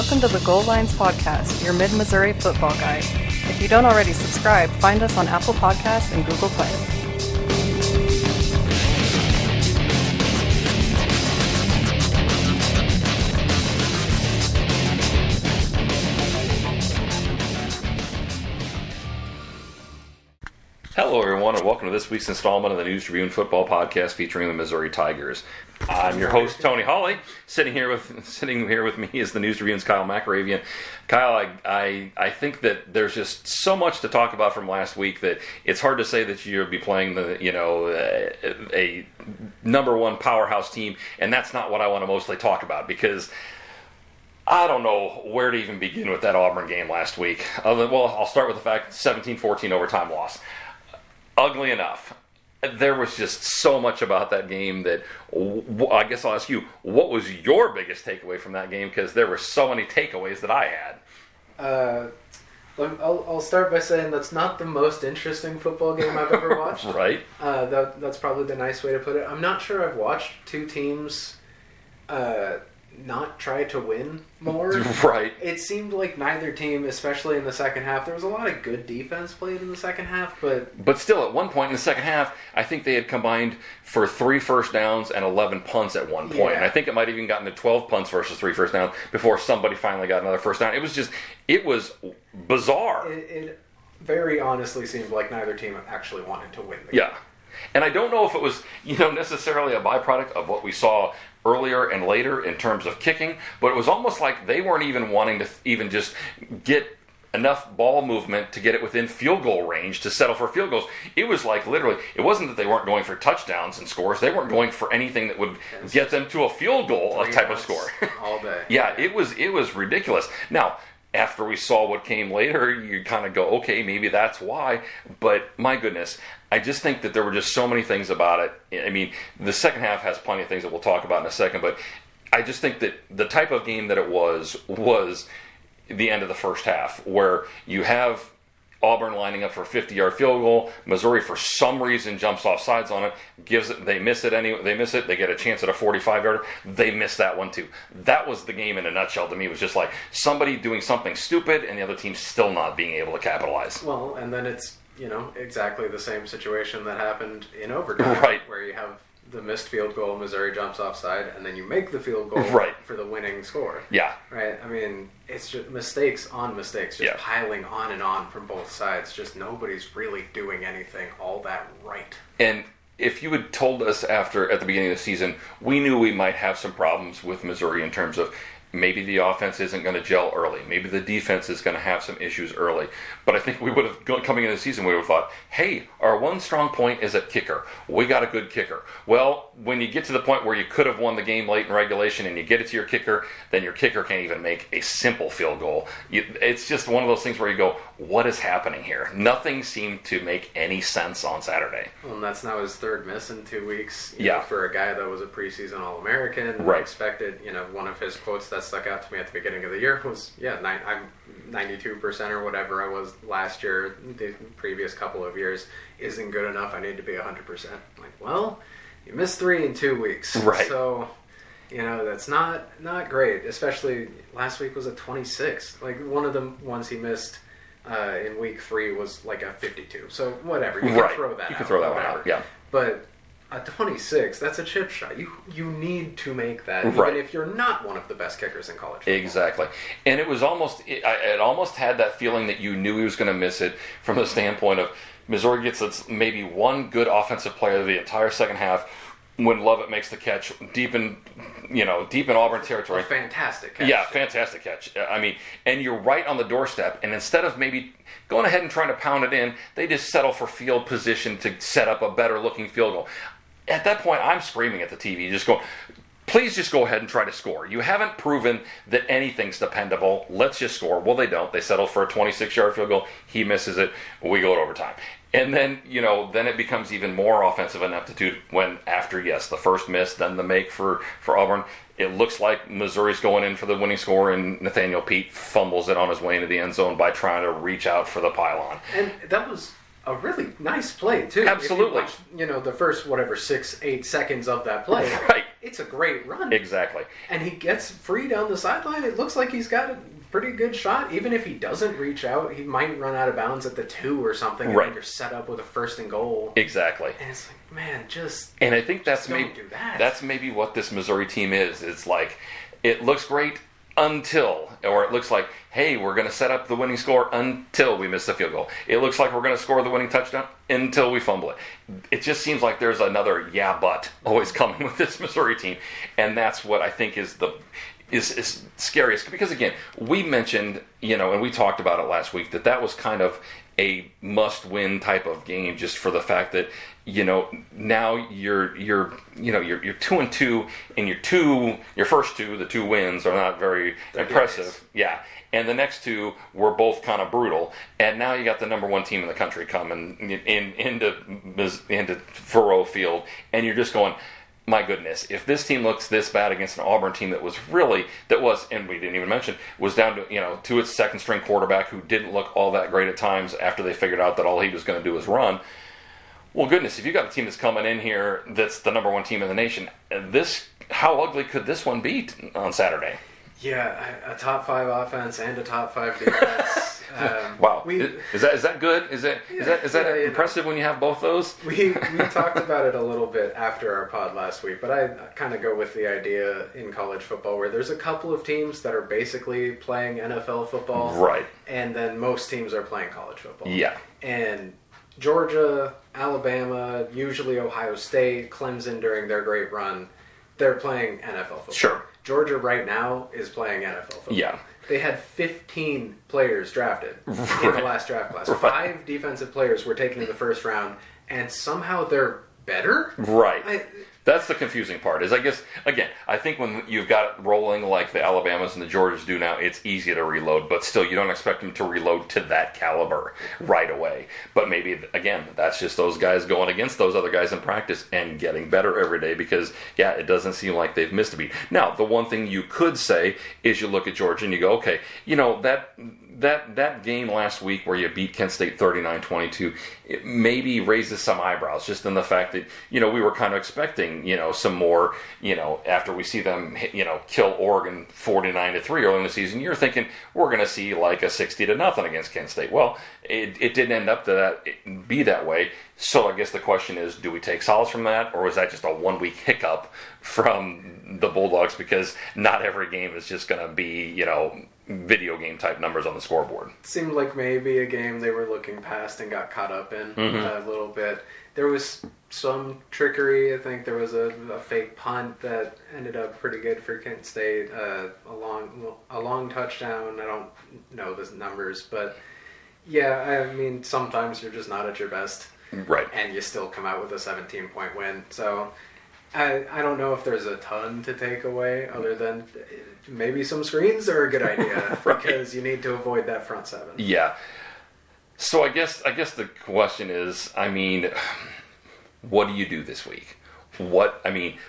Welcome to the Goal Lines Podcast, your Mid-Missouri football guide. If you don't already subscribe, find us on Apple Podcasts and Google Play. Hello, everyone, and welcome to this week's installment of the News Tribune Football Podcast featuring the Missouri Tigers. I'm your host, Tony Hawley. Sitting here with me is the News Tribune's Kyle McAravian. Kyle, I think that there's just so much to talk about from last week that it's hard to say that you'll be playing a number one powerhouse team, and that's not what I want to mostly talk about because I don't know where to even begin with that Auburn game last week. I'll start with the fact 17-14 overtime loss. Ugly enough. There was just so much about that game that I guess I'll ask you, what was your biggest takeaway from that game? Because there were so many takeaways that I had. I'll start by saying that's not the most interesting football game I've ever watched. Right. That's probably the nice way to put it. I'm not sure I've watched two teams not try to win more. Right. It seemed like neither team, especially in the second half, there was a lot of good defense played in the second half, but still, at one point in the second half, I think they had combined for 3 first downs and 11 punts at one point. Yeah. And I think it might have even gotten to 12 punts versus 3 first downs before somebody finally got another first down. It was bizarre. It very honestly seemed like neither team actually wanted to win the game. Yeah. And I don't know if it was, necessarily a byproduct of what we saw earlier and later in terms of kicking, but it was almost like they weren't even wanting to even just get enough ball movement to get it within field goal range to settle for field goals. It was like literally, it wasn't that they weren't going for touchdowns and scores. They weren't going for anything that would get them to a field goal type of score. All day. Yeah, it was ridiculous. Now, after we saw what came later, you kind of go, okay, maybe that's why. But my goodness, I just think that there were just so many things about it. I mean, the second half has plenty of things that we'll talk about in a second, but I just think that the type of game that it was the end of the first half, where you have Auburn lining up for a 50-yard field goal. Missouri, for some reason, jumps off sides on it. They miss it. They get a chance at a 45-yarder. They miss that one too. That was the game in a nutshell to me. It was just like somebody doing something stupid and the other team still not being able to capitalize. Well, and then it's exactly the same situation that happened in overtime, right? Where you have the missed field goal, Missouri jumps offside, and then you make the field goal for the winning score. Yeah. Right? I mean, it's just mistakes on mistakes, just piling on and on from both sides. Just nobody's really doing anything all that right. And if you had told us at the beginning of the season, we knew we might have some problems with Missouri in terms of maybe the offense isn't going to gel early. Maybe the defense is going to have some issues early. But I think we would have, coming into the season, we would have thought, hey, our one strong point is at kicker. We got a good kicker. Well, when you get to the point where you could have won the game late in regulation and you get it to your kicker, then your kicker can't even make a simple field goal. It's just one of those things where you go, what is happening here? Nothing seemed to make any sense on Saturday. Well, and that's now his third miss in 2 weeks. For a guy that was a preseason All-American. Right. Expected, one of his quotes that stuck out to me at the beginning of the year was, I'm 92% or whatever I was last year, the previous couple of years, isn't good enough. I need to be 100%. Like, well, you missed 3 in 2 weeks. Right. So, that's not great, especially last week was a 26. Like, one of the ones he missed in week 3 was like a 52. So, whatever. You can throw that out. You can throw that one out, yeah. But a 26, that's a chip shot. You need to make that, even if you're not one of the best kickers in college football. Exactly. And it was it almost had that feeling that you knew he was going to miss it from the standpoint of Missouri gets maybe one good offensive player the entire second half when Lovett makes the catch deep in Auburn territory. A fantastic catch. Yeah, fantastic catch. I mean, and you're right on the doorstep, and instead of maybe going ahead and trying to pound it in, they just settle for field position to set up a better-looking field goal. At that point, I'm screaming at the TV, just going, please just go ahead and try to score. You haven't proven that anything's dependable. Let's just score. Well, they don't. They settle for a 26-yard field goal. He misses it. We go to overtime. And then, then it becomes even more offensive ineptitude when after, the first miss, then the make for Auburn. It looks like Missouri's going in for the winning score, and Nathaniel Peete fumbles it on his way into the end zone by trying to reach out for the pylon. And that was a really nice play, too. Absolutely. If you watch, the first, 6-8 seconds of that play. Right. it's a great run. Exactly. And he gets free down the sideline. It looks like he's got a pretty good shot. Even if he doesn't reach out, he might run out of bounds at the 2 or something. Right. And you're set up with a 1st and goal. Exactly. And it's like, man, just And I think that's don't maybe do that. that's maybe what this Missouri team is. It's like it looks great until, or it looks like, hey, we're going to set up the winning score until we miss the field goal. It looks like we're going to score the winning touchdown until we fumble it. It just seems like there's another yeah but always coming with this Missouri team, and that's what I think is scariest. Because again, we mentioned, and we talked about it last week, that was kind of a must-win type of game, just for the fact that now you're 2-2, and your first two, the 2 wins are not very impressive. Nice. Yeah, and the next 2 were both kind of brutal, and now you got the number 1 team in the country coming into Faurot Field, and you're just going, my goodness, if this team looks this bad against an Auburn team that was, and we didn't even mention, was down to its second string quarterback who didn't look all that great at times after they figured out that all he was going to do was run. Well, goodness, if you got a team that's coming in here that's the number 1 team in the nation, how ugly could this one be on Saturday? Yeah, a top 5 offense and a top 5 defense. Wow, is that good? Is that impressive when you have both those? We talked about it a little bit after our pod last week, but I kind of go with the idea in college football where there's a couple of teams that are basically playing NFL football, right? And then most teams are playing college football. Yeah, and Georgia, Alabama, usually Ohio State, Clemson during their great run, they're playing NFL football. Sure. Georgia right now is playing NFL football. Yeah. They had 15 players drafted in the last draft class. Right. 5 defensive players were taken in the first round, and somehow they're better? Right. That's the confusing part. Is, I guess, again, I think when you've got it rolling like the Alabamas and the Georgias do now, it's easy to reload, but still you don't expect them to reload to that caliber right away. But maybe, again, that's just those guys going against those other guys in practice and getting better every day because, yeah, it doesn't seem like they've missed a beat. Now, the one thing you could say is you look at Georgia and you go, okay, that game last week where you beat Kent State 39-22, it maybe raises some eyebrows just in the fact that, we were kind of expecting, some more, after we see them, kill Oregon 49-3 early in the season, you're thinking we're going to see like a 60-0 against Kent State. Well, it didn't end up be that way. So I guess the question is, do we take solace from that, or was that just a 1-week hiccup from the Bulldogs? Because not every game is just going to be, video game type numbers on the scoreboard. Seemed like maybe a game they were looking past and got caught up in a little bit. There was some trickery. I think there was a fake punt that ended up pretty good for Kent State. A long touchdown. I don't know the numbers, but yeah, I mean, sometimes you're just not at your best. Right. And you still come out with a 17-point win. So I don't know if there's a ton to take away other than maybe some screens are a good idea right. because you need to avoid that front 7. Yeah. So I guess the question is, I mean, what do you do this week? What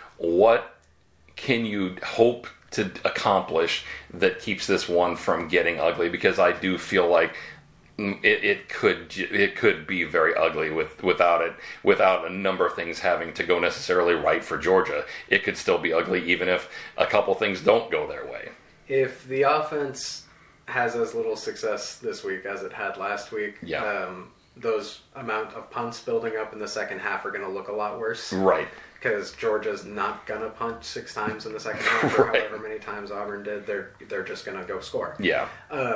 can you hope to accomplish that keeps this one from getting ugly? Because I do feel like it could be very ugly without a number of things having to go necessarily right for Georgia. It could still be ugly even if a couple things don't go their way. If the offense has as little success this week as it had last week, those amount of punts building up in the second half are going to look a lot worse. Right. Because Georgia's not going to punt 6 times in the second half, or right. however many times Auburn did. They're just going to go score. Yeah.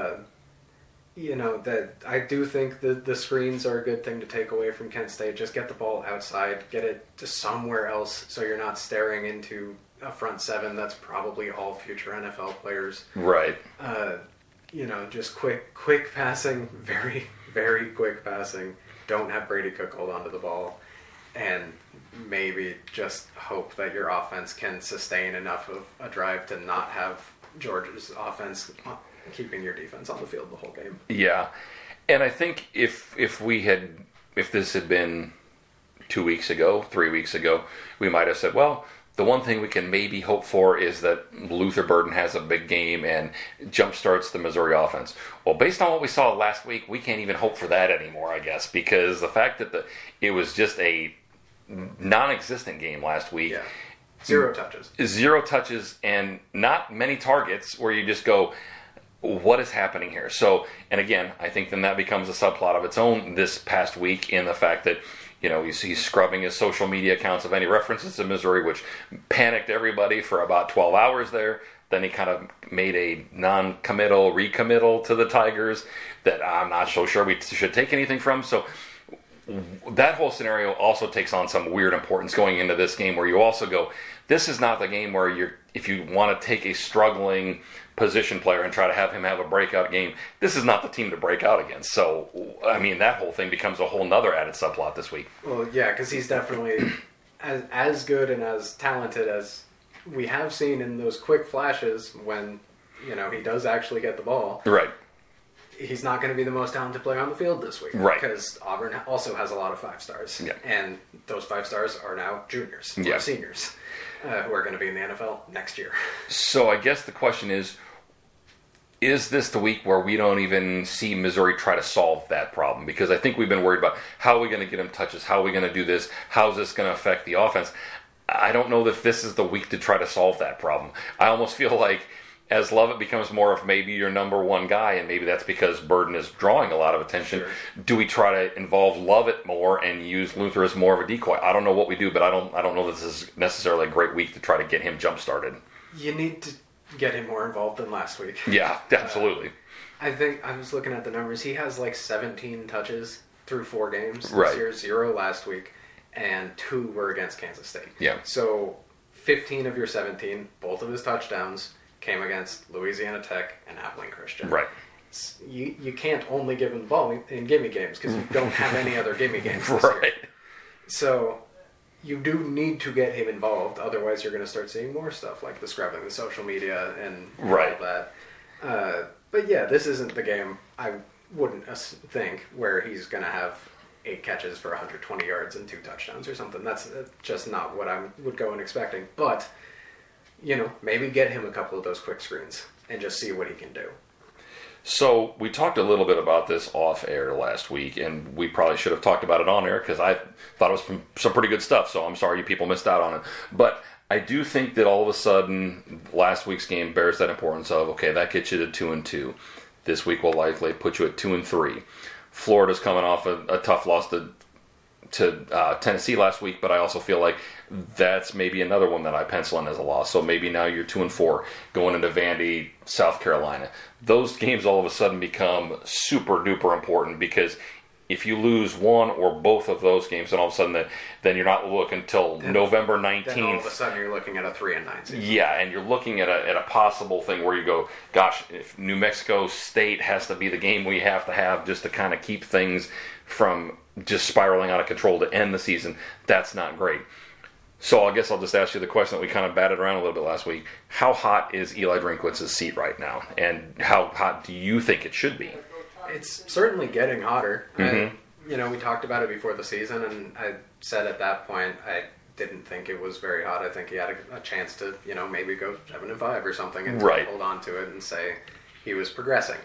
That I do think the screens are a good thing to take away from Kent State. Just get the ball outside, get it to somewhere else, so you're not staring into a front 7 that's probably all future NFL players. Right. Just quick passing, very, very quick passing. Don't have Brady Cook hold onto the ball, and maybe just hope that your offense can sustain enough of a drive to not have Georgia's offense keeping your defense on the field the whole game. Yeah, and I think if this had been 2 weeks ago, 3 weeks ago, we might have said, well, the one thing we can maybe hope for is that Luther Burden has a big game and jumpstarts the Missouri offense. Well, based on what we saw last week, we can't even hope for that anymore, I guess, because the fact that it was just a non-existent game last week 0 touches. 0 touches and not many targets where you just go, what is happening here? So, and again, I think then that becomes a subplot of its own this past week in the fact that, he's scrubbing his social media accounts of any references to Missouri, which panicked everybody for about 12 hours there. Then he kind of made a non-committal, recommittal to the Tigers that I'm not so sure we should take anything from. So that whole scenario also takes on some weird importance going into this game where you also go, this is not the game where if you want to take a struggling position player and try to have him have a breakout game, this is not the team to break out against. So, I mean, that whole thing becomes a whole nother added subplot this week. Well, yeah, because he's definitely as good and as talented as we have seen in those quick flashes when, he does actually get the ball. Right. He's not going to be the most talented player on the field this week. Right. Because Auburn also has a lot of 5 stars. Yeah. And those 5 stars are now juniors or seniors who are going to be in the NFL next year. So I guess the question is this the week where we don't even see Missouri try to solve that problem? Because I think we've been worried about how are we going to get him touches? How are we going to do this? How is this going to affect the offense? I don't know that this is the week to try to solve that problem. I almost feel like as Lovett becomes more of maybe your number one guy, and maybe that's because Burden is drawing a lot of attention, do we try to involve Lovett more and use Luther as more of a decoy? I don't know what we do, but I don't know this is necessarily a great week to try to get him jump-started. You need to get him more involved than last week. Yeah, absolutely. I think I was looking at the numbers. He has like 17 touches through 4 games this Right. year, 0 last week, and 2 were against Kansas State. Yeah. So 15 of your 17, both of his touchdowns, came against Louisiana Tech and Abilene Christian. Right. You can't only give him the ball in gimme games because you don't have any other gimme games this Right. year. So you do need to get him involved. Otherwise, you're going to start seeing more stuff like the scrubbing, the social media, and Right. all that. But yeah, this isn't the game I wouldn't think where he's going to have 8 catches for 120 yards and 2 touchdowns or something. That's just not what I would go in expecting. But, maybe get him a couple of those quick screens and just see what he can do. So we talked a little bit about this off air last week, and we probably should have talked about it on air because I thought it was some pretty good stuff. So I'm sorry you people missed out on it. But I do think that all of a sudden last week's game bears that importance of, okay, that gets you to 2-2. This week will likely put you at 2-3. Florida's coming off a tough loss to Tennessee last week, but I also feel like that's maybe another one that I pencil in as a loss. So maybe now you're 2-4 going into Vandy, South Carolina. Those games all of a sudden become super duper important because if you lose one or both of those games, then all of a sudden then you're not looking until November 19th. Then all of a sudden you're looking at a 3-9 season. Yeah, and you're looking at a possible thing where you go, gosh, if New Mexico State has to be the game we have to have just to kind of keep things from just spiraling out of control to end the season, that's not great. So I guess I'll just ask you the question that we kind of batted around a little bit last week. How hot is Eli Drinkwitz's seat right now? And how hot do you think it should be? It's certainly getting hotter. Mm-hmm. We talked about it before the season, and I said at that point I didn't think it was very hot. I think he had a chance to, maybe go 7-5 or something and Right. hold on to it and say he was progressing.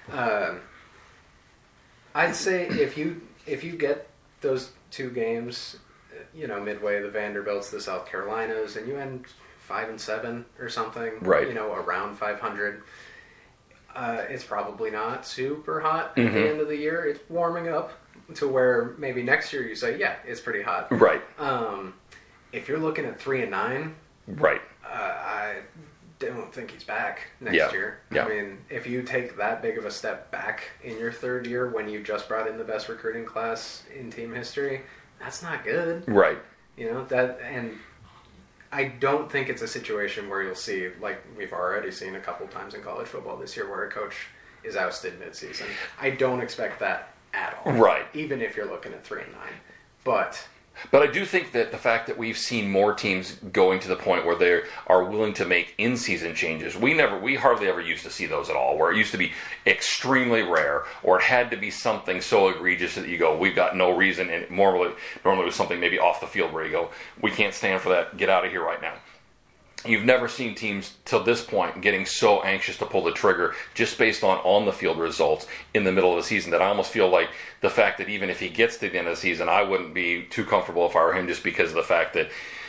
I'd say if you get those 2 games, midway, the Vanderbilts, the South Carolinas, and you end 5-7 or something, Right. Around 500. It's probably not super hot at the end of the year. It's warming up to where maybe next year you say, yeah, it's pretty hot. Right. If you're looking at 3-9, Right. I don't think he's back next Yeah. year. Yeah. I mean, if you take that big of a step back in your 3rd year when you just brought in the best recruiting class in team history, that's not good. Right. And I don't think it's a situation where you'll see, like we've already seen a couple times in college football this year, where a coach is ousted midseason. I don't expect that at all. Right. Even if you're looking at 3-9. But I do think that the fact that we've seen more teams going to the point where they are willing to make in-season changes, we hardly ever used to see those at all, where it used to be extremely rare, or it had to be something so egregious that you go, we've got no reason, and normally it was something maybe off the field where you go, we can't stand for that, get out of here right now. You've never seen teams till this point getting so anxious to pull the trigger just based on the field results in the middle of the season that I almost feel like the fact that even if he gets to the end of the season, I wouldn't be too comfortable if I were him, just because of the fact that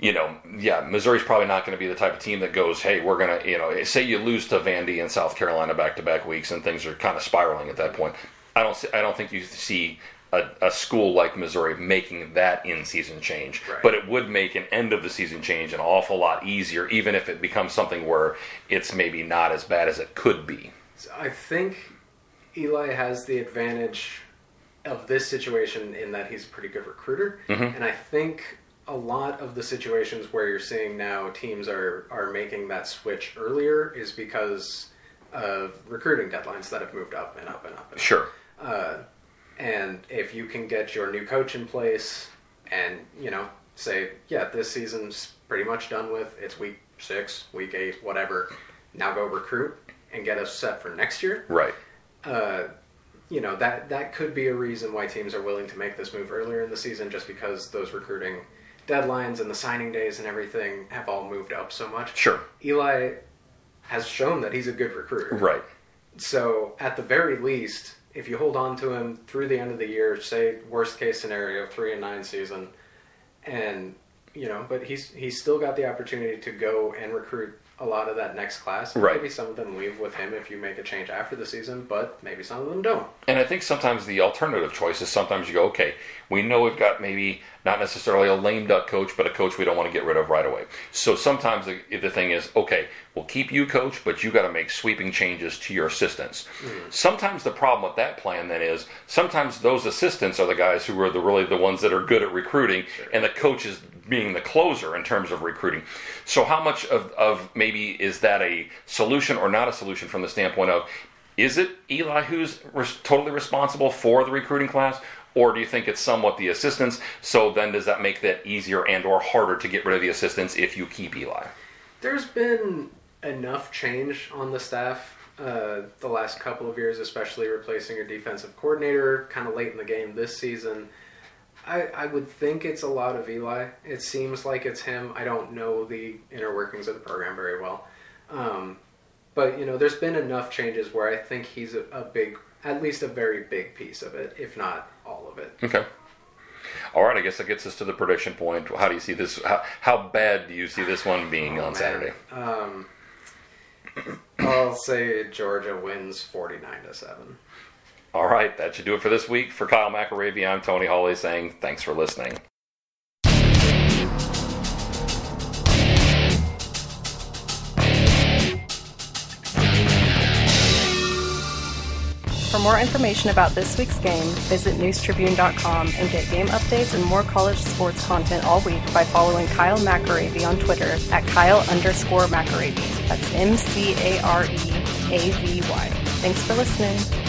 Missouri's probably not going to be the type of team that goes, hey, we're going to, say you lose to Vandy and South Carolina back-to-back weeks and things are kind of spiraling at that point. I don't think you see a school like Missouri making that in-season change. Right. But it would make an end-of-the-season change an awful lot easier, even if it becomes something where it's maybe not as bad as it could be. I think Eli has the advantage of this situation in that he's a pretty good recruiter. Mm-hmm. And I think a lot of the situations where you're seeing now teams are making that switch earlier is because of recruiting deadlines that have moved up and up and up. And Sure. And if you can get your new coach in place and, say, yeah, this season's pretty much done with, it's week 6, week 8, whatever, now go recruit and get us set for next year. Right. That could be a reason why teams are willing to make this move earlier in the season, just because those recruiting deadlines and the signing days and everything have all moved up so much. Sure. Eli has shown that he's a good recruiter. Right. So at the very least, if you hold on to him through the end of the year, say worst case scenario, 3-9 season, and but he's still got the opportunity to go and recruit a lot of that next class. Right. Maybe some of them leave with him if you make a change after the season, but maybe some of them don't. And I think sometimes the alternative choice is sometimes you go, okay, we know we've got maybe not necessarily a lame duck coach, but a coach we don't want to get rid of right away. So sometimes the thing is, okay, we'll keep you coach, but you got to make sweeping changes to your assistants. Mm-hmm. Sometimes the problem with that plan then is sometimes those assistants are the guys who are really the ones that are good at recruiting, sure, and the coach is being the closer in terms of recruiting. So how much of maybe is that a solution or not a solution from the standpoint of, is it Eli who's totally responsible for the recruiting class, or do you think it's somewhat the assistants? So then does that make that easier and or harder to get rid of the assistants if you keep Eli? There's been enough change on the staff the last couple of years, especially replacing your defensive coordinator kind of late in the game this season. I would think it's a lot of Eli. It seems like it's him. I don't know the inner workings of the program very well. But, there's been enough changes where I think he's at least a very big piece of it, if not all of it. Okay. All right, I guess that gets us to the prediction point. How do you see this? How bad do you see this one being on Saturday? I'll say Georgia wins 49-7. All right, that should do it for this week. For Kyle McAravy, I'm Tony Hawley saying thanks for listening. For more information about this week's game, visit newstribune.com and get game updates and more college sports content all week by following Kyle McAravy on Twitter at Kyle_McAravy. That's McAravy. Thanks for listening.